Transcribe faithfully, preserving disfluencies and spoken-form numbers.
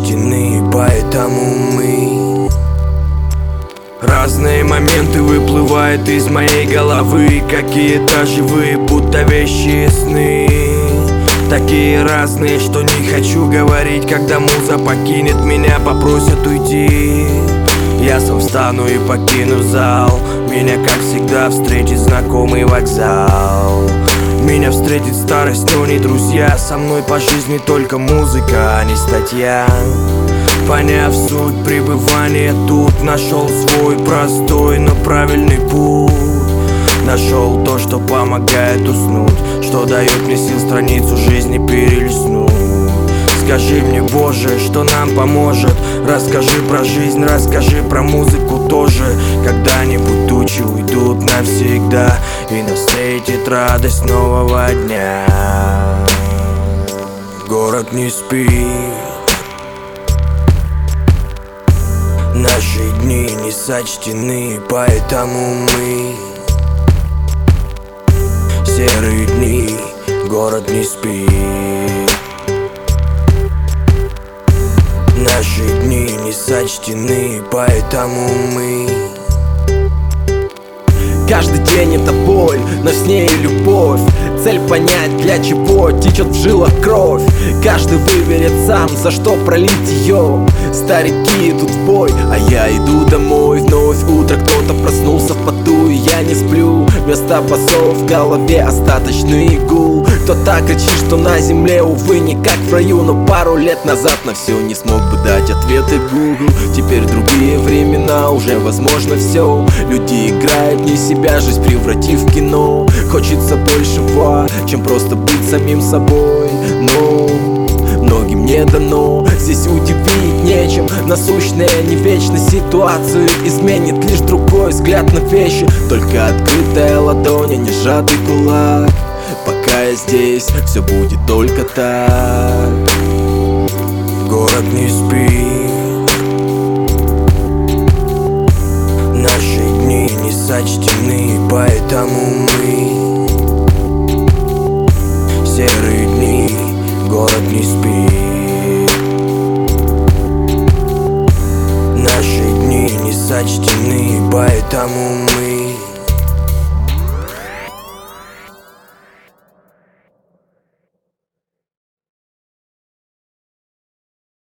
сочтены, поэтому мы. Разные моменты выплывают из моей головы, какие-то живые, будто вещи сны. Такие разные, что не хочу говорить. Когда муза покинет меня, попросят уйти, я сам встану и покину зал. Меня, как всегда, встретит знакомый вокзал. Меня встретит старость, но не друзья. Со мной по жизни только музыка, а не статья. Поняв суть пребывания тут, нашел свой простой, но правильный путь. Нашел то, что помогает уснуть, что дает мне сил страницу жизни перелистнуть. Скажи мне, Боже, что нам поможет. Расскажи про жизнь, расскажи про музыку тоже. Когда-нибудь тучи уйдут навсегда, и нас встретит радость нового дня. Город не спит, наши дни не сочтены, поэтому мы. Серые дни, город не спит. Наши дни не сочтены, поэтому мы. Каждый день это боль, но с ней любовь. Цель понять, для чего течет в жилах кровь. Каждый выберет сам, за что пролить ее. Старики идут в бой, а я иду домой. Вновь утро, кто-то проснулся в поту, и я не сплю. Вместо басов в голове остаточный гул. Кто-то кричит, что на земле, увы, не как в раю. Но пару лет назад на все не смог бы дать ответы Google. Теперь другие времена, уже возможно все. Люди играют не себя, жизнь превратив в кино. Хочется большего, чем просто быть самим собой. Но многим не дано, здесь удивить нечем. Насущная не вечно, ситуацию изменит лишь другой взгляд на вещи. Только открытая ладонь, а не сжатый кулак. Пока я здесь, все будет только так. Город не спит, наши дни не сочтены, поэтому мы. Серые дни, город не спит. Наши дни не сочтены, поэтому мы.